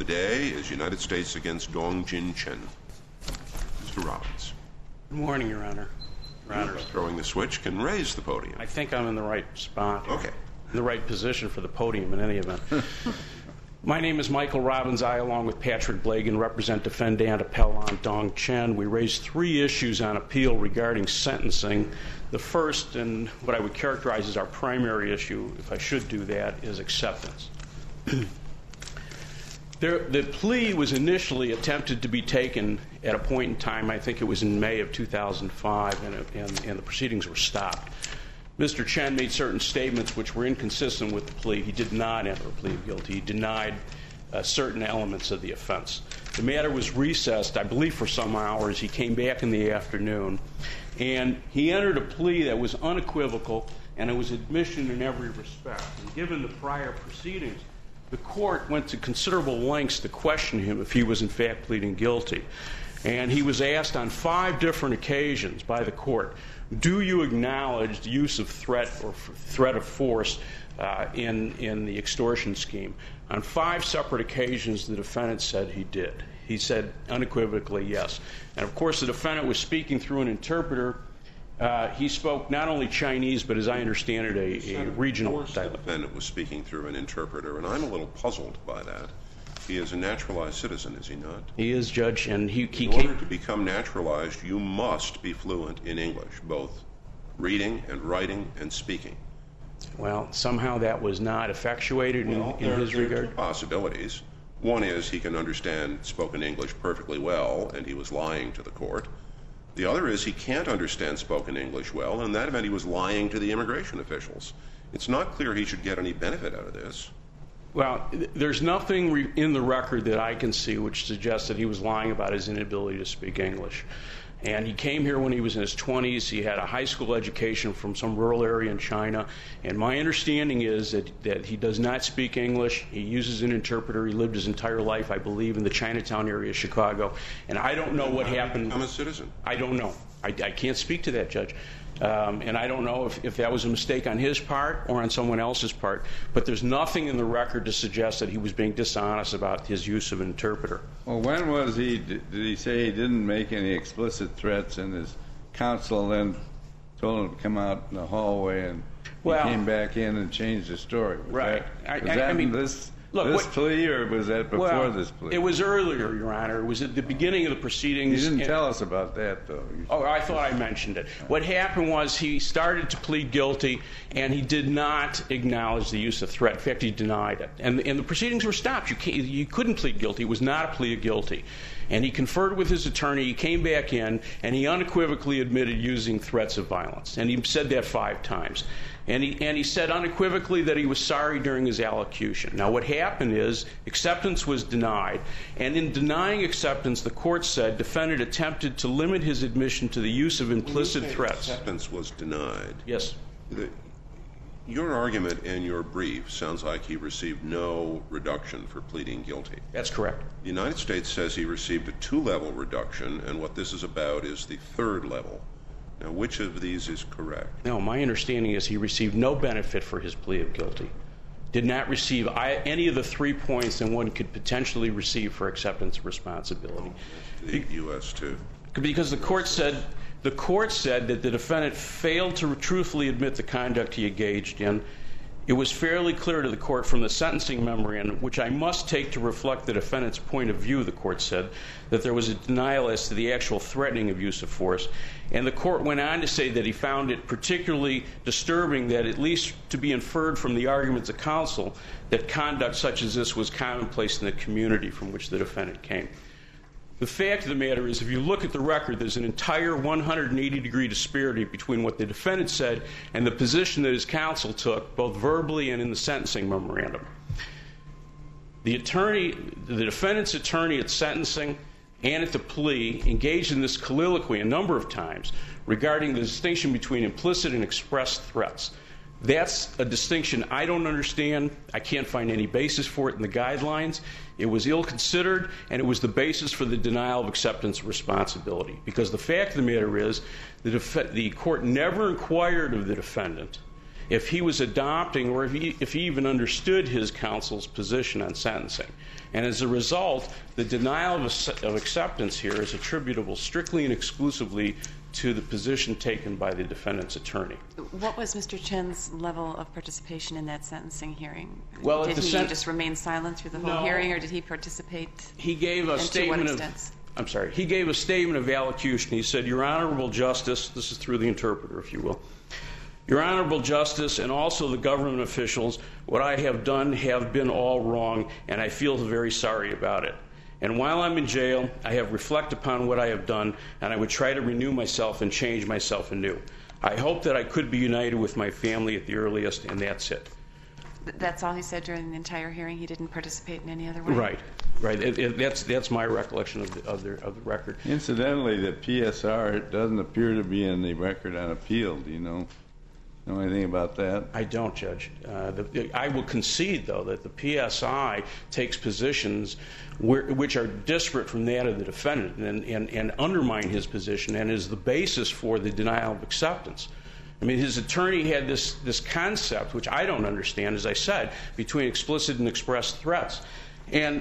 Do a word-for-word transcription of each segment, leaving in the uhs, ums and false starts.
today is United States against Dongjin Chen. Mister Robbins. Good morning, Your Honor. Your Honor. Throwing the switch can raise the podium. I think I'm in the right spot. Okay. In the right position for the podium in any event. My name is Michael Robbins. I, along with Patrick Blagan, represent defendant appellant Dong Chen. We raised three issues on appeal regarding sentencing. The first, and what I would characterize as our primary issue, if I should do that, is acceptance. There, the plea was initially attempted to be taken at a point in time, I think it was in May of two thousand five, and, and, and the proceedings were stopped. Mister Chen made certain statements which were inconsistent with the plea. He did not enter a plea of guilty. He denied uh, certain elements of the offense. The matter was recessed, I believe, for some hours. He came back in the afternoon, and he entered a plea that was unequivocal, and it was admission in every respect. And given the prior proceedings, the court went to considerable lengths to question him if he was in fact pleading guilty. And he was asked on five different occasions by the court, do you acknowledge the use of threat or f- threat of force uh, in, in the extortion scheme? On five separate occasions, the defendant said he did. He said unequivocally yes. And of course, the defendant was speaking through an interpreter. Uh, he spoke not only Chinese, but as I understand it, a, a regional dialect. The defendant was speaking through an interpreter, and I'm a little puzzled by that. He is a naturalized citizen, is he not? He is, Judge, and he, he In order came... to become naturalized, you must be fluent in English, both reading and writing and speaking. Well, somehow that was not effectuated well, in, in there, his there regard. Are two possibilities. One is he can understand spoken English perfectly well, and he was lying to the court. The other is he can't understand spoken English well, and in that event he was lying to the immigration officials. It's not clear he should get any benefit out of this. Well, there's nothing re- in the record that I can see which suggests that he was lying about his inability to speak English. And he came here when he was in his twenties. He had a high school education from some rural area in China. And my understanding is that, that he does not speak English. He uses an interpreter. He lived his entire life, I believe, in the Chinatown area of Chicago. And I don't know what happened. I'm a citizen. I don't know. I, I can't speak to that, Judge. Um, and I don't know if, if that was a mistake on his part or on someone else's part. But there's nothing in the record to suggest that he was being dishonest about his use of an interpreter. Well, when was he, did he say he didn't make any explicit threats, and his counsel then told him to come out in the hallway, and he well, came back in and changed the story? Was right. That, was I, that I mean, this, look, this what, plea, or was that before well, this plea? It was earlier, Your Honor. It was at the beginning of the proceedings. You didn't and, tell us about that, though. You oh, I thought I mentioned it. What happened was he started to plead guilty, and he did not acknowledge the use of threat. In fact, he denied it. And, and the proceedings were stopped. You, can't, you couldn't plead guilty. It was not a plea of guilty. And he conferred with his attorney. He came back in, and he unequivocally admitted using threats of violence. And he said that five times. And he, and he said unequivocally that he was sorry during his allocution. Now, what happened is acceptance was denied. And in denying acceptance, the court said defendant attempted to limit his admission to the use of implicit when you say threats. Acceptance was denied. Yes. The, your argument in your brief sounds like he received no reduction for pleading guilty. That's correct. The United States says he received a two-level reduction, and what this is about is the third level. Now, which of these is correct? No, my understanding is he received no benefit for his plea of guilty. Did not receive any of the three points that one could potentially receive for acceptance of responsibility. The U S too. Because the court said the court said that the defendant failed to truthfully admit the conduct he engaged in. It was fairly clear to the court from the sentencing memorandum, which I must take to reflect the defendant's point of view, the court said, that there was a denial as to the actual threatening of use of force. And the court went on to say that he found it particularly disturbing that, at least to be inferred from the arguments of counsel, that conduct such as this was commonplace in the community from which the defendant came. The fact of the matter is, if you look at the record, there's an entire one hundred eighty degree disparity between what the defendant said and the position that his counsel took, both verbally and in the sentencing memorandum. The attorney, the defendant's attorney at sentencing and at the plea engaged in this colloquy a number of times regarding the distinction between implicit and expressed threats. That's a distinction I don't understand. I can't find any basis for it in the guidelines. It was ill-considered, and it was the basis for the denial of acceptance of responsibility. Because the fact of the matter is, the, def- the court never inquired of the defendant if he was adopting or if he, if he even understood his counsel's position on sentencing. And as a result, the denial of, of acceptance here is attributable strictly and exclusively to the position taken by the defendant's attorney. What was Mister Chen's level of participation in that sentencing hearing? Well, did at the he sen- just remain silent through the whole No. hearing, or did he participate? He gave a and statement to what of. extent? I'm sorry. He gave a statement of allocution. He said, "Your Honorable Justice," this is through the interpreter, if you will. "Your Honorable Justice, and also the government officials, what I have done have been all wrong, and I feel very sorry about it. And while I'm in jail, I have reflected upon what I have done, and I would try to renew myself and change myself anew. I hope that I could be united with my family at the earliest, and that's it." That's all he said during the entire hearing? He didn't participate in any other way? Right, right. It, it, that's that's my recollection of the, of the of the record. Incidentally, the P S R doesn't appear to be in the record on appeal. Do you know? Know anything about that? I don't, Judge. Uh, the, I will concede, though, that the P S I takes positions where, which are disparate from that of the defendant and, and, and undermine his position and is the basis for the denial of acceptance. I mean, his attorney had this, this concept, which I don't understand, as I said, between explicit and express threats. And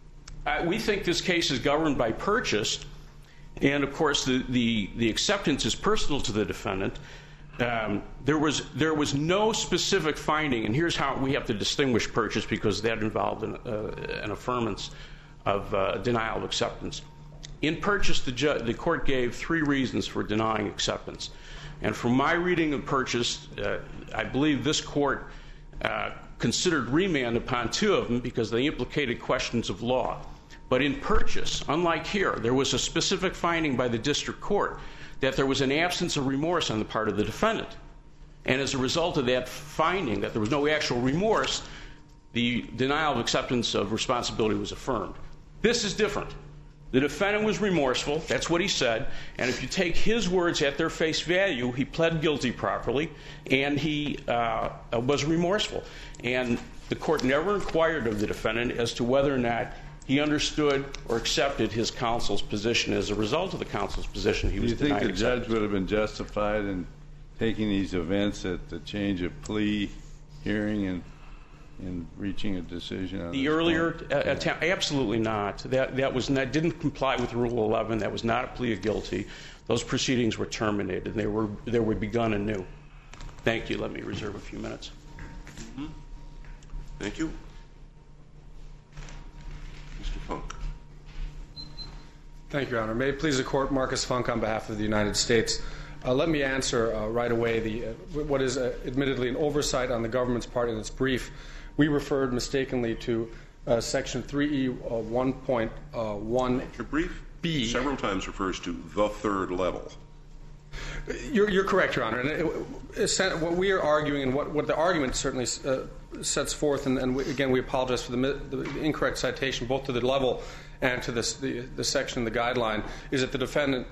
I, we think this case is governed by purchase, and, of course, the, the, the acceptance is personal to the defendant. Um, there was there was no specific finding, and here's how we have to distinguish purchase because that involved an, uh, an affirmance of uh, denial of acceptance. In purchase, the, ju- the court gave three reasons for denying acceptance. And from my reading of purchase, uh, I believe this court uh, considered remand upon two of them because they implicated questions of law. But in purchase, unlike here, there was a specific finding by the district court that there was an absence of remorse on the part of the defendant. And as a result of that finding, that there was no actual remorse, the denial of acceptance of responsibility was affirmed. This is different. The defendant was remorseful. That's what he said. And if you take his words at their face value, he pled guilty properly, and he uh, was remorseful. And the court never inquired of the defendant as to whether or not he understood or accepted his counsel's position. As a result of the counsel's position, he Do was you think denied the acceptance. judge would have been justified in taking these events at the change of plea hearing and in reaching a decision on The this earlier point? uh, attempt, absolutely not. That that was not didn't comply with Rule eleven. That was not a plea of guilty. Those proceedings were terminated, and they were they were begun anew. Thank you. Let me reserve a few minutes. Mm-hmm. Thank you. Mister Funk. Thank you, Your Honor. May it please the Court, Marcus Funk on behalf of the United States. Uh, let me answer uh, right away the uh, what is uh, admittedly an oversight on the government's part in its brief. We referred mistakenly to uh, Section three E one point one. Your brief B. several times refers to the third level. You're, you're correct, Your Honor. And it, it, what we are arguing and what, what the argument certainly uh, sets forth, and, and we, again, we apologize for the, the incorrect citation, both to the level and to this, the, the section in the guideline, is that the defendant.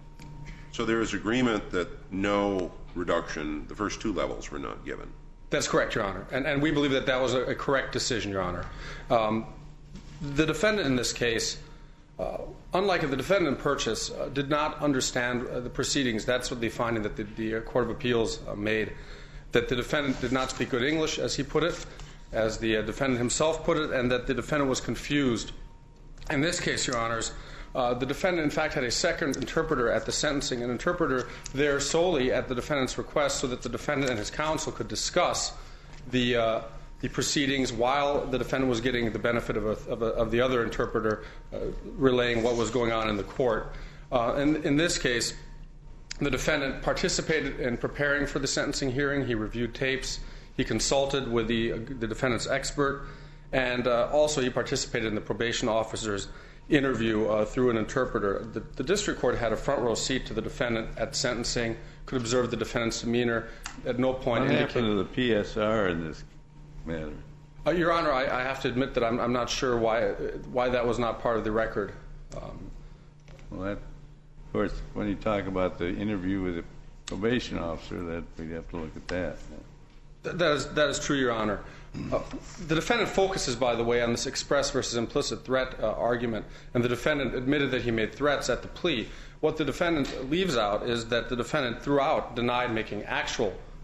So there is agreement that no reduction, the first two levels were not given. That's correct, Your Honor. And, and we believe that that was a, a correct decision, Your Honor. Um, the defendant in this case, uh, unlike the defendant in purchase, uh, did not understand uh, the proceedings. That's what the finding that the, the Court of Appeals uh, made, that the defendant did not speak good English, as he put it, as the uh, defendant himself put it, and that the defendant was confused. In this case, Your Honors, uh, the defendant, in fact, had a second interpreter at the sentencing, an interpreter there solely at the defendant's request so that the defendant and his counsel could discuss the uh, the proceedings while the defendant was getting the benefit of, a, of, a, of the other interpreter uh, relaying what was going on in the court. Uh, and in this case, the defendant participated in preparing for the sentencing hearing. He reviewed tapes. He consulted with the, uh, the defendant's expert. And uh, also he participated in the probation officer's interview uh, through an interpreter. The, the district court had a front row seat to the defendant at sentencing, could observe the defendant's demeanor, at no point What indicate... happened to the P S R in this matter? Uh, Your Honor, I, I have to admit that I'm, I'm not sure why why that was not part of the record. Um, Well, that, of course, when you talk about the interview with the probation officer, that we'd have to look at that. th- that is that is true, Your Honor. Uh, the defendant focuses, by the way, on this express versus implicit threat uh, argument, and the defendant admitted that he made threats at the plea. What the defendant leaves out is that the defendant throughout denied making actual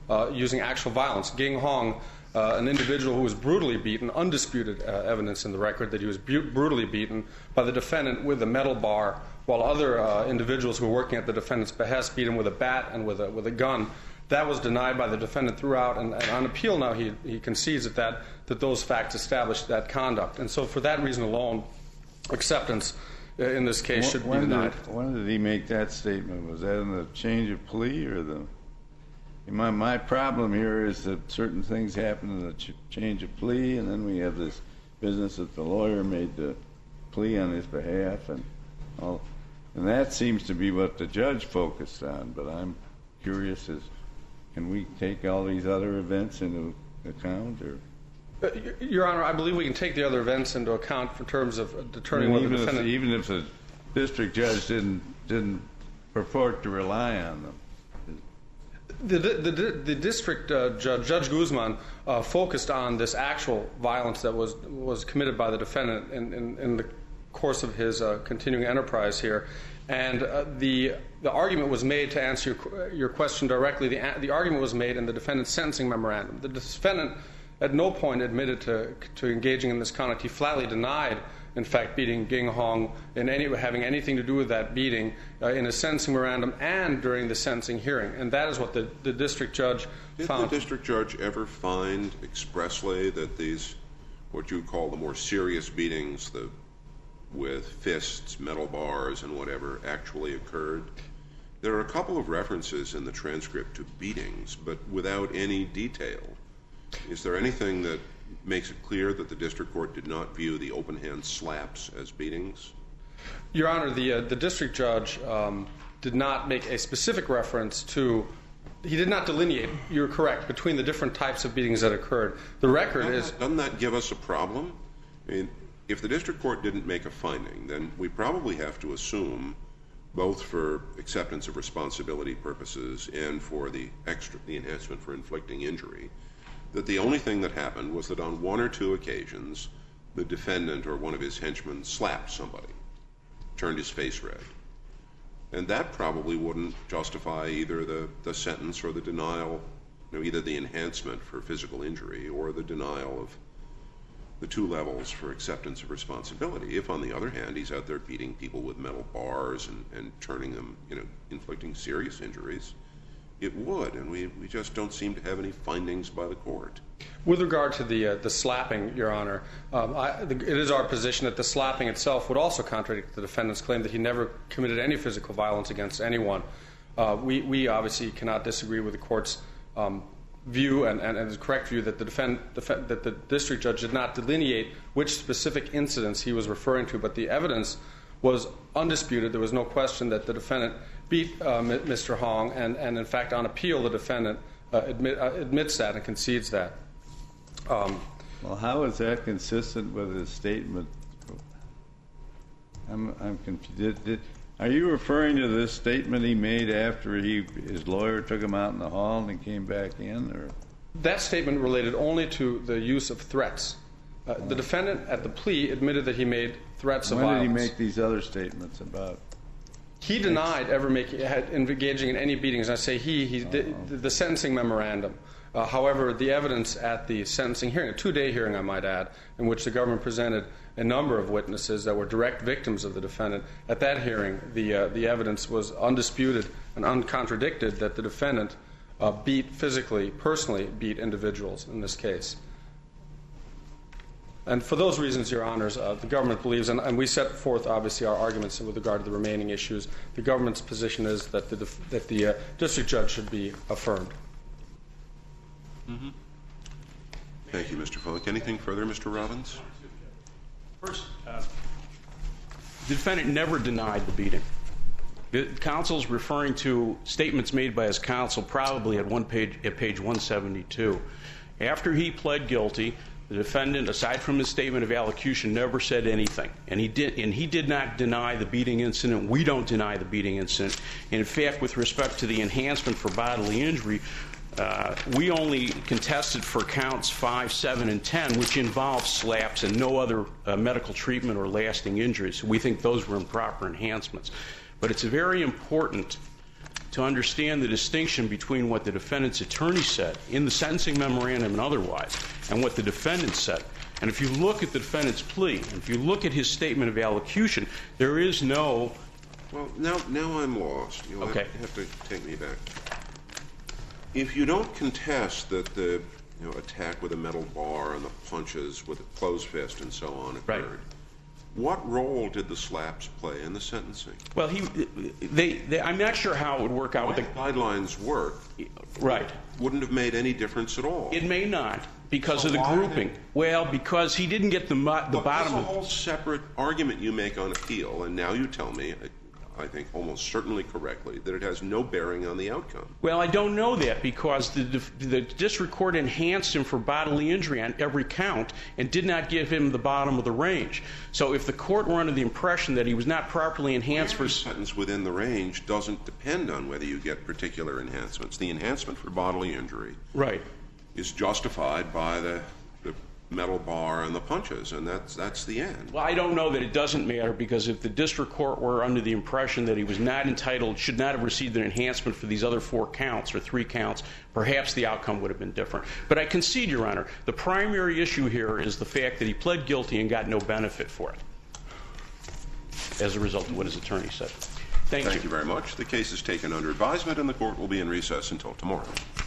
uh, using actual violence. Ging Hong, uh, an individual who was brutally beaten, undisputed uh, evidence in the record that he was bu- brutally beaten by the defendant with a metal bar, while other uh, individuals who were working at the defendant's behest beat him with a bat and with a, with a gun. That was denied by the defendant throughout, and, and on appeal now he, he concedes that, that, that those facts established that conduct. And so for that reason alone, acceptance uh, in this case should when be denied. Did, when did he make that statement? Was that in the change of plea or the... My, my problem here is that certain things happen in the ch- change of plea, and then we have this business that the lawyer made the plea on his behalf, and all, and that seems to be what the judge focused on. But I'm curious as can we take all these other events into account, or? Uh, Your Honor, I believe we can take the other events into account in terms of determining whether the even defendant... If, even if the district judge didn't didn't purport to rely on them. The, the, the, the district uh, judge, Judge Guzman, uh, focused on this actual violence that was was committed by the defendant in, in, in the course of his uh, continuing enterprise here. And uh, the the argument was made, to answer your, your question directly, the, the argument was made in the defendant's sentencing memorandum. The defendant at no point admitted to, to engaging in this conduct. He flatly denied, in fact, beating Ging Hong in any, having anything to do with that beating uh, in his sentencing memorandum and during the sentencing hearing. And that is what the, the district judge Did found. Did the district judge ever find expressly that these, what you call the more serious beatings, the with fists, metal bars, and whatever, actually occurred? There are a couple of references in the transcript to beatings, but without any detail. Is there anything that makes it clear that the district court did not view the open-hand slaps as beatings? Your Honor, the, uh, the district judge um, did not make a specific reference to, he did not delineate, you're correct, between the different types of beatings that occurred. The record doesn't is... That, doesn't that give us a problem? I mean, if the district court didn't make a finding, then we probably have to assume, both for acceptance of responsibility purposes and for the extra, the enhancement for inflicting injury, that the only thing that happened was that on one or two occasions, the defendant or one of his henchmen slapped somebody, turned his face red. And that probably wouldn't justify either the, the sentence or the denial, you know, either the enhancement for physical injury or the denial of the two levels for acceptance of responsibility. If, on the other hand, he's out there beating people with metal bars and, and turning them, you know, inflicting serious injuries, it would, and we, we just don't seem to have any findings by the court. With regard to the uh, the slapping, Your Honor, um, I, the, it is our position that the slapping itself would also contradict the defendant's claim that he never committed any physical violence against anyone. Uh, we, we obviously cannot disagree with the court's um, view and, and, and the correct view that the defend, defend, that the district judge did not delineate which specific incidents he was referring to, but the evidence was undisputed. There was no question that the defendant beat uh, Mister Hong, and, and in fact, on appeal, the defendant uh, admit, uh, admits that and concedes that. Um, well, how is that consistent with his statement? I'm, I'm confused. Did, did, are you referring to this statement he made after he, his lawyer took him out in the hall and he came back in, or? That statement related only to the use of threats. Uh, the defendant at the plea admitted that he made threats of when violence. When did he make these other statements about? He denied ever making, had, engaging in any beatings. I say he, he did, the sentencing memorandum. Uh, however, the evidence at the sentencing hearing, a two-day hearing, I might add, in which the government presented a number of witnesses that were direct victims of the defendant. At that hearing, the uh, the evidence was undisputed and uncontradicted that the defendant uh, beat physically, personally beat individuals in this case. And for those reasons, Your Honors, uh, the government believes, and, and we set forth, obviously, our arguments with regard to the remaining issues. The government's position is that the, that the uh, district judge should be affirmed. Mm-hmm. Thank you, Mister Pollack. Anything further, Mister Robbins? First, uh, the defendant never denied the beating. The counsel's referring to statements made by his counsel probably at one page, at page one seventy-two. After he pled guilty, the defendant, aside from his statement of allocution, never said anything, and he did, and he did not deny the beating incident. We don't deny the beating incident. And in fact, with respect to the enhancement for bodily injury, uh, we only contested for counts five, seven, and ten, which involved slaps and no other uh, medical treatment or lasting injuries. We think those were improper enhancements. But it's very important to understand the distinction between what the defendant's attorney said in the sentencing memorandum and otherwise, and what the defendant said. And if you look at the defendant's plea, and if you look at his statement of allocution, there is no... Well, now, now I'm lost. You'll Okay. have, have to take me back. If you don't contest that the you know, attack with a metal bar and the punches with a closed fist and so on occurred, Right. what role did the slaps play in the sentencing? Well, he, they, they, I'm not sure how it would work out with the... Guidelines work. Right. Wouldn't have made any difference at all. It may not, because So of the why grouping. then? Well, because he didn't get the, mo- the But bottom that's a of... whole separate argument you make on appeal, and now you tell me, I think almost certainly correctly, that it has no bearing on the outcome. Well, I don't know that, because the, the district court enhanced him for bodily injury on every count and did not give him the bottom of the range. So if the court were under the impression that he was not properly enhanced for... Every sentence within the range doesn't depend on whether you get particular enhancements. The enhancement for bodily injury Right. is justified by the, the metal bar and the punches, and that's, that's the end. Well, I don't know that it doesn't matter, because if the district court were under the impression that he was not entitled, should not have received an enhancement for these other four counts or three counts, perhaps the outcome would have been different. But I concede, Your Honor, the primary issue here is the fact that he pled guilty and got no benefit for it as a result of what his attorney said. Thank, Thank you very much. The case is taken under advisement, and the court will be in recess until tomorrow.